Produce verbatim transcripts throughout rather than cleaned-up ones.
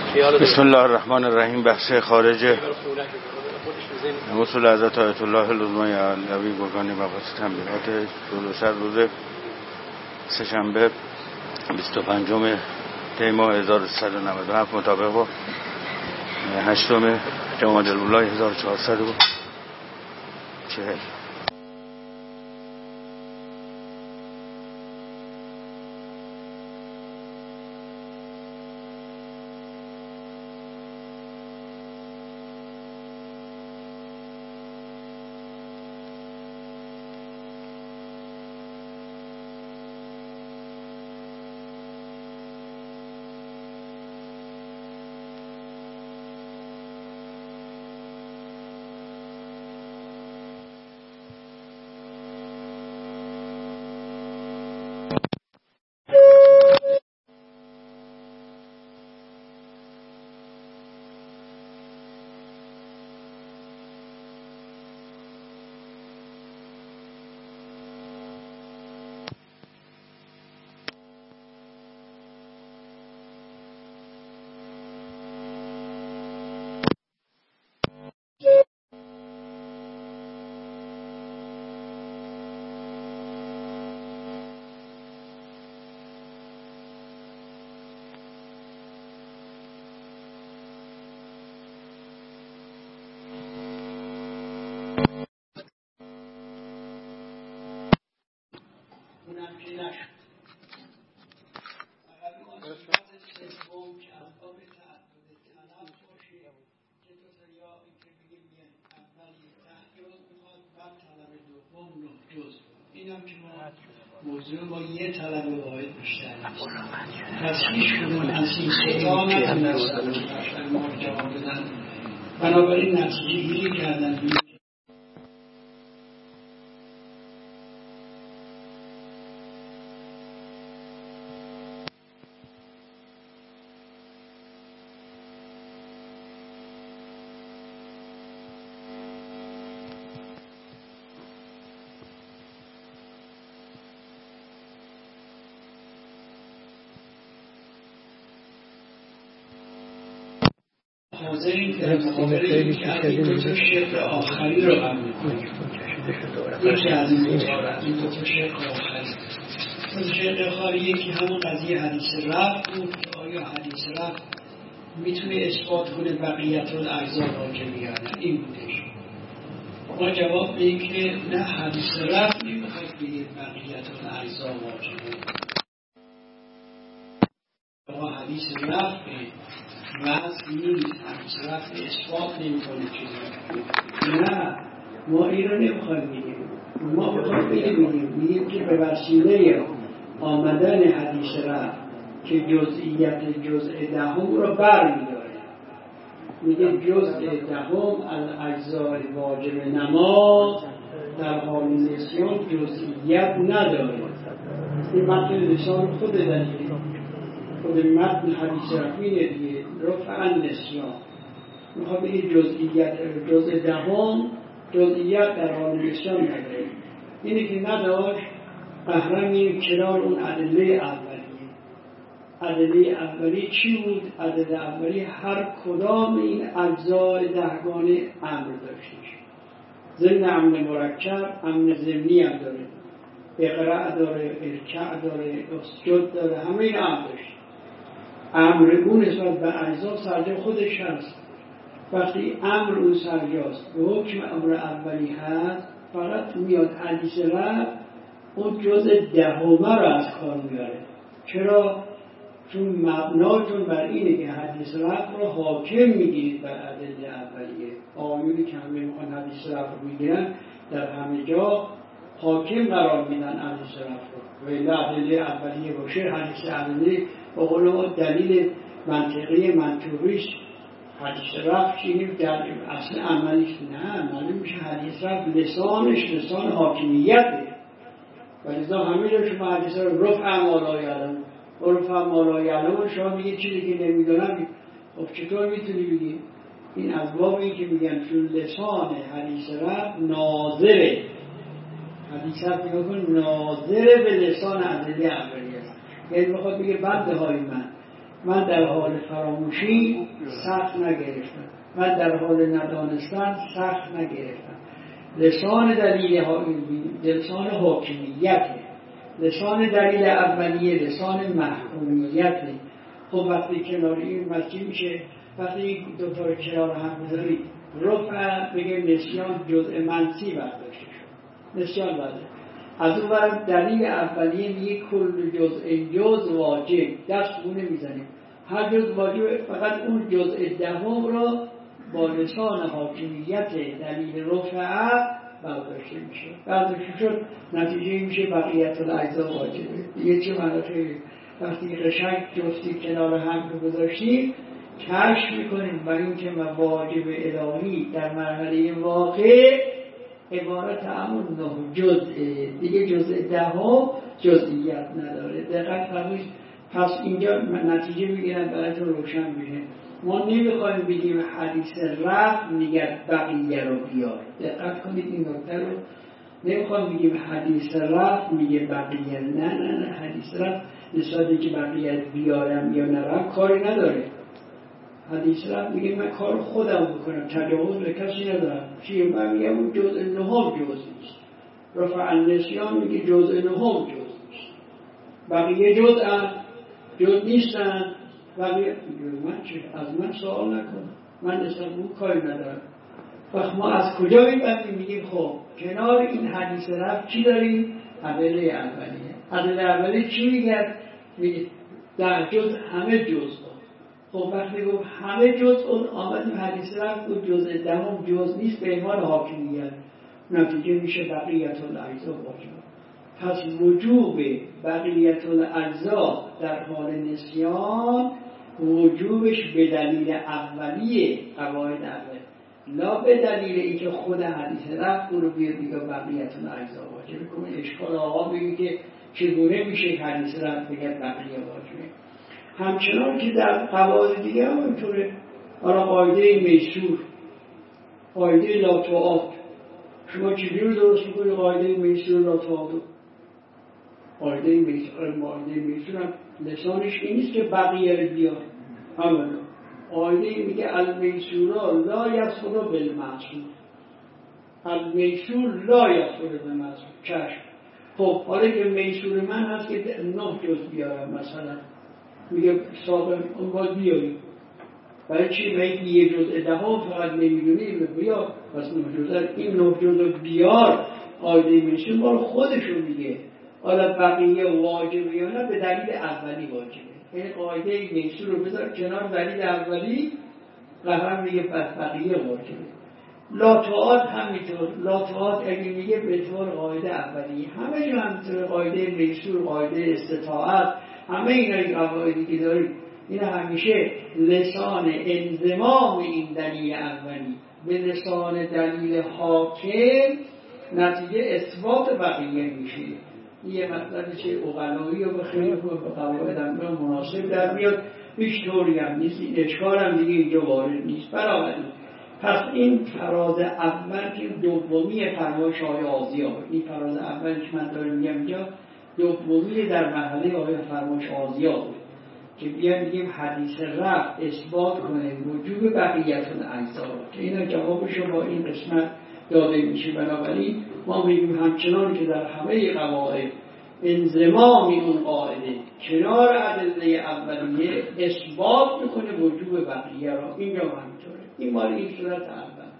بسم الله الرحمن الرحیم. بحث خارج وصول حضرت آیت الله العظمی علوی گرگانی مباحث تنبیهات جلوسر روز سه‌شنبه بیست و پنجم دی ماه هزار و سیصد و نود و هفت مطابق با هشتم جمادی الاولی هزار و چهارصد و چهل. موضوع با یه طلب واحد بیشتر نیست. پس هیچ کدوم از این ستا نتونستن ما جواب بدن. بنابراین نتیجه گیری کردن حاضرین که مقابل که این دو تا شرط آخری رو قبول کنیم. یکی از این دو تا این دو تا شرط آخری دو تا شرط آخری یکی همون قضیه حدیث رفع بود که آیا حدیث رفع میتونه اثبات کنه بقیت الاجزا واجبی یا نه. این بودش. ما جواب بدیم که نه، حدیث رفع نمیخواد بگه بقیت الاجزا واجبی. ما حدیث رفع وضع نیست، حدیث رفع اثبات نمی کنه چیزی. نه، ما این رو نمیخوایم بگیم. ما بخوایم بگیم بگیم که به وسیله آمدن حدیث رفع که جزئیت جزء دهم رو بر می‌داره. میگه جزء دهم از اجزای واجب نماز در حال نسیان جزئیت نداره. این متن لسان خود دلیل خود متن حدیث رفعینه دیگه. رفع النسیان میخواد بگه جزئیت جزء دهم جزئیت در حال نسیان نداره. اینی که نداشت قهرم این کنار اون ادله اولیه. ادله اولی چی بود؟ ادله اولی هر کدام این اجزای دهگانه امر داشتش. ضمن امر مرکب امر ضمنی هم داره، اقرأ داره، ارکع داره، اسجد داره، همه این امر داشت. امر اون نسبت به اجزا سرجا خودش هست. وقتی امر اون سرجاست به حکم امر اولی هست، فقط میاد حدیث رفع اون جزء دهمه رو از کار میاره. چرا؟ چون مبناتون بر اینه که حدیث رفع رو حاکم میگیرید بر ادله اولیه. آیونی که همه میخوان حدیث رفع رو میگیرن در همه جا حاکم قرار میدن حدیث رفع رو. ولی ادله اولیه باشه حدیث اولیه با قول ما دلیل منطقی منطوریش حدیث رفع چینیم در اصل عملیش نه. معلوم میشه حدیث رفع لسانش لسان حاکمیته. ولذا همه جا شما حدیث رو رفع مالای علم رفع مالای علم شما میگه چیزی که نمیدونم. خب چطور میتونی بگی؟ این از باب این که میگن چون لسان حدیث رفع ناظره. حدیث رفع میگه کن ناظره به لسان ادله اولیه. یعنی بخواد بگه بنده های من من در حال فراموشی سخت نگرفتم، من در حال ندانستن سخت نگرفتم. لسان دلیل لسان حاکمیت، لسان دلیل اولیه لسان محکومیت. خب وقتی کنار این مسجد میشه، وقتی دو تا کنار هم بذارید رفع بگه نسیان جزء منسی برداشته شد، نسیان برداشته. از اون برم دلیل اولیه میگه کل جزء جز واجب، دست بونه میزنیم هر جز واجب، فقط اون جزء دهم را با لسان حاکمیت دلیل رفع برداشته میشه. برداشته شد نتیجه میشه بقیت الاجزا واجبه. یه چه معنی خیلی وقتی قشنگ جفتی کنار هم رو گذاشتیم کشف میکنیم برای اینکه واجب الهی در مرحله واقع عبارت همون نه جزء دیگه، جزء ده ها جزئیت نداره. دقیق فرمایید. پس اینجا نتیجه میگیرن براتون روشن میشه. ما نمیخوایم بگیم حدیث رفع میگه بقیه رو بیار. دقت کنید این نکته رو. نمیخوایم بگیم حدیث رفع میگه بقیه، نه نه نه، حدیث رفع نسبتی که بقیه بیارم یا نرم کاری نداره. حدیث رفع میگه من کار خودم بکنم، تجاوز به کسی ندارم. چیه؟ من میگم اون جزء نهم جزء نیست. رفع النسیان میگه جزء نهم جزء نیست. بقیه جزء هم جزء نیستن. بقیه من چه؟ از من سوال نکن، من نسبت اون کاری ندارم. وقت ما از کجا میبندیم؟ میگیم خب کنار این حدیث رفع چی داریم؟ ادله اولیه. ادله اولیه چی میگه؟ میگه در جزء همه جزء. خب وقتی گفت همه جزء اون آمدیم حدیث رفع و جزء دهم جزء نیست به عنوان حاکمیت، نتیجه میشه بقیت الاجزا واجب. پس وجوب بقیت الاجزا در حال نسیان وجوبش به دلیل اولیه قواعد اول، لا به دلیل اینکه خود حدیث رفع رو بیاد دیگه بقیت الاجزا واجب کنه. اشکال آقا بگی که چگونه میشه حدیث رفع بگه بقیه واجبه. همچنان که در قواعد دیگه هم اینطوره. حالا قاعده میسور، قاعده لا تعاد، شما چجوری درست میکنید قاعده میسور لا تعاد؟ قاعده میسور قاعده میسور هم لسانش این نیست که بقیه رو بیار. همون قاعده میگه المیسورا لا یصل بالمعصور، المیسور لا یصل بالمعصور. چشم. خب حالا که میسور من هست که نه جز بیارم مثلا، میگه سابق اون باید بیاریم. برای چی؟ باید یه جزء دهم فقط نمیدونیم بیار. پس نه جزء این نه جزء بیار قاعده میشه ما رو خودشون میگه. حالا بقیه واجبه یا نه به دلیل اولی واجبه. این قاعده میشه رو بذار کنار دلیل اولی قهرم میگه بس بقیه واجبه. لا تعاد همینطور. لا تعاد اگه میگه به طور قاعده اولی، همه جا همینطور. قاعده میسور، قاعده استطاعت، همه اینا قواعدی که داریم این همیشه لسان انضمام این دلیل اولی به لسان دلیل حاکم نتیجه اثبات بقیه میشه. یه مطلب چه اقلایی و بخیلی به قواعد هم مناسب در میاد. هیچ طوری هم نیست. این اشکال هم دیگه اینجا وارد نیست. بنابراین پس این فراز اول که دومی فرمایش آقای آزیا، این فراز اولش من دارم میگم اینجا دومی در مرحله آقای فرمایش آزیا بود که بیان میگیم حدیث رفع اثبات کنه وجوب بقیت الاجزا، که اینا جوابشو با این قسمت داده میشه. بنابراین ما میگیم همچنان که در همه قواعد انضمام اون قاعده کنار ادله اولیه اثبات میکنه وجوب بقیه را. اینجا همینطوره. این مال این صورت اول.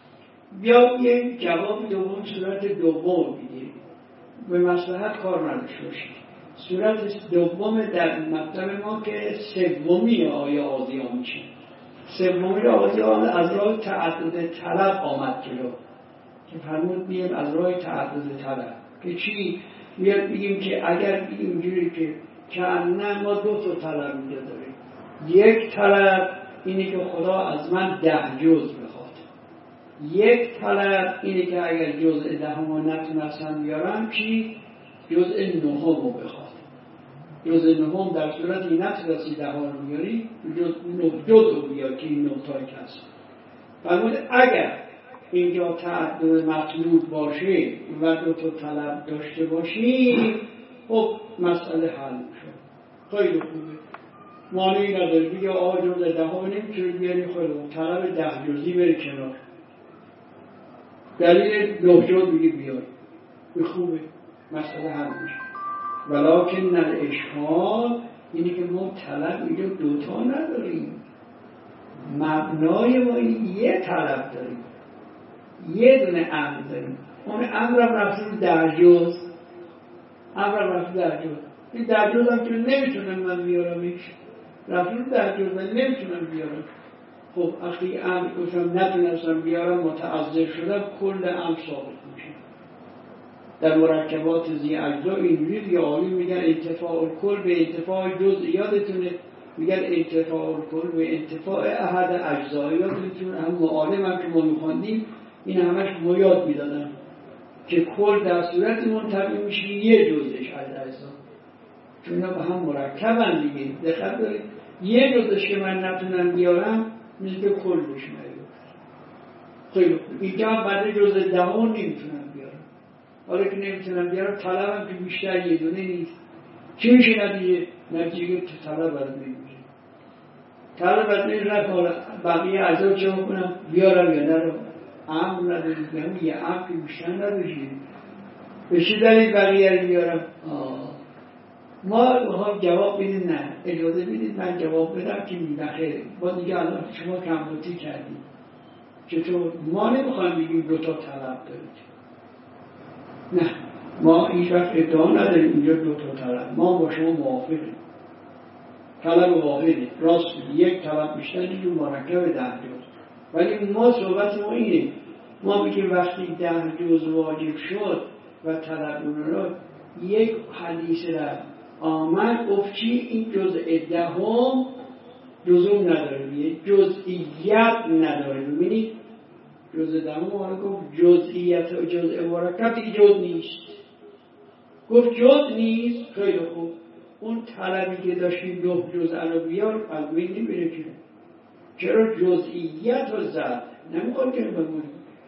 بیا یه جواب دوم صورت دوم بگیریم، به مصلحت کار نداشته باشید. صورت دوم در مطلب ما که سومی آیه آزیا میشه. سومی آیه از راه تعدد طلب آمد جلو که فرمود بیم از راه تعدد طلب که چی؟ میاد بگیم که اگر بگیم اینجوری که کنن ما دو تا طلب اینجا داریم. یک طلب اینه که خدا از من ده جز بخواد. یک طلب اینه که اگر جزء دهم رو نتونستم بیارم چی؟ جزء نهم رو بخواد. جزء نهم در صورتی نتونستی دهم رو بیاری جزء جز رو بیار که این نقطه کسی. فرمود اگر اینجا تعدد مطلوب باشه و دو تا طلب داشته باشی خب مسئله حل شد. خیلی خوبه. مانعی نداره بگه آقا جز ده ها نمیتونه بیاری خود طلب ده جزی بره کنار. دلیل نه جز بگه بیار به خوبه مسئله حل میشه. ولیکن الاشکال اینی که ما طلب اینجا دوتا نداریم، مبنای ما این یه طلب داریم، یه دونه امر داریم. اون امرم رفته در جز، امرم رفته در جز. این در جز هم که نمیتونم من بیارمش، رفته در جز من نمیتونم بیارم. خب اخی امر گفتم نتونستم بیارم متعذر شدم، کل امر ثابت میشه. در مرکبات زی اجزا اینجوری دیگه عالی میگن انتفاع الکل به انتفاع جز. یادتونه میگن انتفاع الکل به انتفاع احد اجزا. یادتونه هم معالم هم که ما میخواندیم این همش ما یاد میدادن که کل در صورت منطبع میشه یه جزش از اجزا، چون اینا به هم مرکبن دیگه. دقت دارید یه جزش که من نتونم بیارم مثل به کل بشه نیاد. خیلی اینجا بعد جز دهم نمیتونم بیارم. حالا که نمیتونم بیارم طلبم که بیشتر یه دونه نیست. چی میشه نتیجه؟ نتیجه که طلب برد نمیشه. طلب برد نمیشه بقیه اعضا چه بکنم بیارم یا نرم. امر نداریم بیارم یه امر که بیشتر نداشتیم. به چی دلیل بقیه رو بیارم؟ آه. ما بخوام جواب بدید نه اجازه بدید من جواب بدم که میبخیره. با دیگه الان شما کمبوتی کردید. چطور؟ ما نمیخوایم بگیم دوتا طلب دارید. نه ما هیچ وقت ادعا نداریم اینجا دوتا طلب. ما با شما موافقیم. طلب واحده راست یک طلب بیشتر جو مرکب ده جز. ولی ما صحبت ما اینه، ما بگیم وقتی ده جز واجب شد و طلب اون را یک حدیث را آمد گفت چی این جزء دهم جزوم نداره، جزئیت نداره. ببینید جزء دهم ما گفت جزئیت و جزء مرکب دیگه جز نیست. گفت جز نیست. خیلی خوب اون طلبی که داشتیم نه جز الان بیار از بین نمیره که چرا جزئیت رو زد نمیخواد که بگوید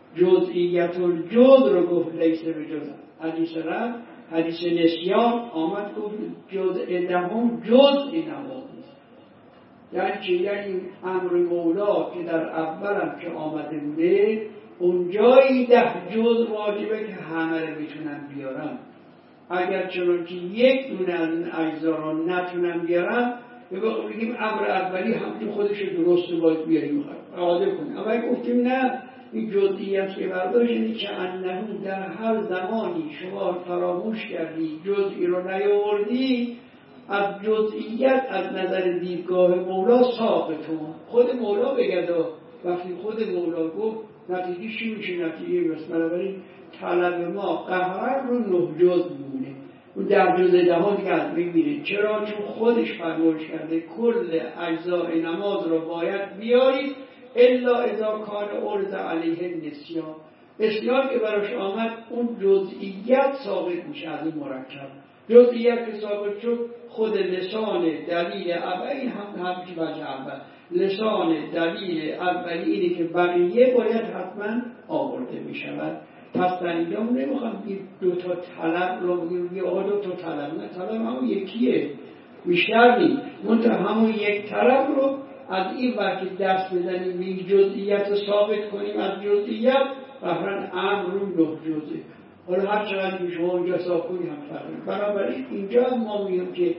جزئیت و جز رو گفت لیسه به جز. حدیث رفت حدیث نسیان آمد گفت جزء دهم جزء نماز نیست. یعنی چه؟ یعنی امر مولا که در اولم که آمده بوده اونجایی ده جز واجبه که همه رو بتونن بیارن. اگر چون که یک دونه از این اجزا رو نتونن بیارن بگیم امر اولی همون خودش درست باید بیاریم آده کنیم. اما اگه گفتیم نه این جزئیت که برداشت اینه که انه در هر زمانی شما فراموش کردی جزئی رو نیاوردی از جزئیت از نظر دیدگاه مولا ساقطون. خود مولا بگه وقتی خود مولا گفت نتیجه چی میشه؟ نتیجه بس. بنابراین طلب ما قهر رو نه جز میمونه. اون در جز دهم دیگه از بین میره. چرا؟ چون خودش فرمایش کرده کل اجزای نماز رو باید بیارید الا اذا کان عرض علیه نسیان. نسیان که براش آمد اون جزئیت ثابت میشه از این مرکب. جزئیت که ثابت شد خود لسان دلیل اولی هم همچی وجه اول لسان دلیل اولی اینه که بقیه باید حتما آورده میشود. پس در اینجا نمیخوام دو تا طلب رو بگیم یه آقا دو تا طلب نه، طلب همون یکیه بیشتر نیست. منطقه همون یک طلب رو از این وقت دست بزنیم این جزئیت رو ثابت کنیم از جزئیت بحران امر رو نه جزه. حالا هر چقدر که شما اونجا حساب کنی هم فرق. بنابراین اینجا ما میگیم که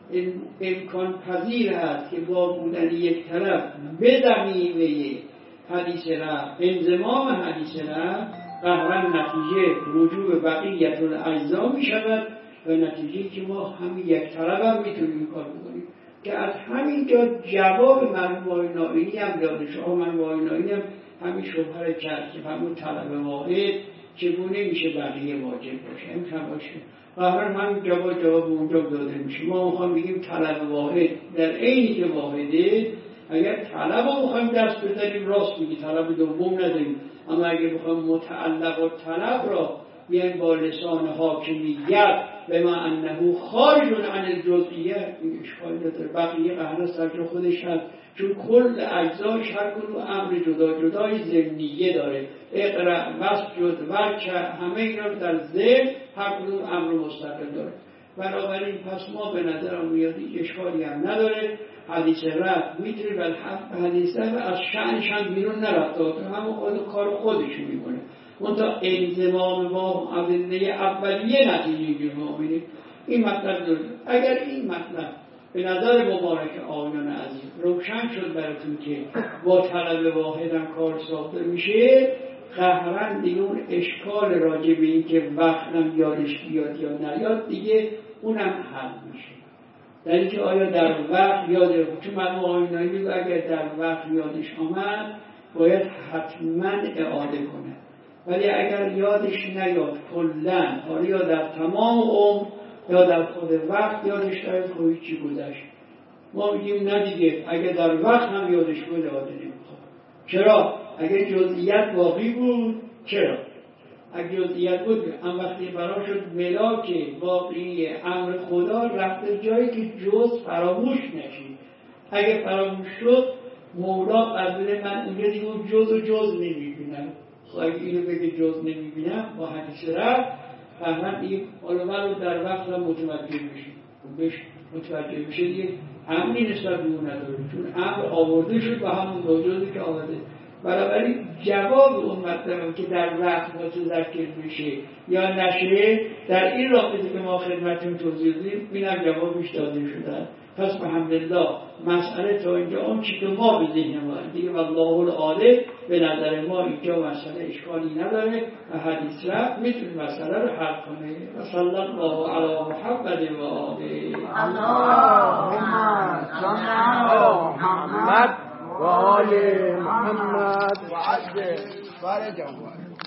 امکان پذیر است که با بودن یک طرف به زمینه حدیث را انضمام حدیث را قهرن نتیجه وجوب بقیت الاجزا می شود و نتیجه که ما همین یک طرف هم میتونیم کار بکنیم که از همینجا جواب مرحوم نائینی هم داده. شما مرحوم نائینی هم همین شبهه کرد که همون طلب واحد چگونه میشه بقیه واجب باشه. این باشه قهرن همین جواب جواب اونجا داده میشه. ما میخوام بگیم طلب واحد در عینی که واحده. اگر طلب رو میخوایم دست بزنیم راست میگی طلب دوم نداریم. اما اگر بخوایم متعلق و طلب را بیایم با لسان حاکمیت به ما انه خارج عن الجزئیه این اشکالی نداره. بقیه قهر سرجا خودش هست چون کل اجزاش هر کدوم امر جدا جدای ضمنیه داره. اقرأ واسجد ورکع همه اینا در ضمن هر کدوم امر مستقل داره. بنابراین پس ما به نظرم میاد اشکالی هم نداره. حدیث رفت میتونه ولی حدیث رفت از شأنش هم بیرون نرفته همون خود کار خودش میکنه اون تا الزمام ما ادله اولیه نتیجه ما میده. این مطلب داره. اگر این مطلب به نظر مبارک آقایان عزیز روشن شد براتون که با طلب واحدم کار ساخته میشه، قهرن دیگه اون اشکال راجع به این که وقتم یادش بیاد یا نیاد دیگه اونم حل میشه. در اینکه آیا در وقت یاد چون من آقایان اگر در وقت یادش آمد باید حتما اعاده کنه، ولی اگر یادش نیاد کلن آره یا در تمام عمر یا در خود وقت یادش نیاد خب چی گذشت ما میگیم نه دیگه اگر در وقت هم یادش بود اعاده نمیخواد. چرا؟ اگر جزئیات باقی بود چرا؟ اگر جزئیات بود هم وقتی برای شد ملاک واقعی امر خدا رفته جایی که جز فراموش نشید. اگر فراموش شد مولا قبل من اونجا دیگه جز و جز نمیبینم. خب اگه اینو بگه جز نمیبینم با حدیث رفت فهمن دیگه علما رو در وقت هم متوجه میشه بهش متوجه میشه دیگه امری نسبت به اون نداره چون امر آورده شد و همون موجودی که آورده. بنابراین جواب اون مطلب که در وقت متذکر میشه یا نشه در این رابطه که ما خدمتتون توضیح دادیم اینم جوابش داده شده. پس الحمدلله مسئله تا اینجا اون چی که ما به ذهن ما دیگه والله العالی به نظر ما اینجا مسئله اشکالی نداره و حدیث رفت میتونه مسئله رو حل کنه. و صلی الله علی محمد و آله اللهم صل علی محمد و آل محمد و عجل فرجهم.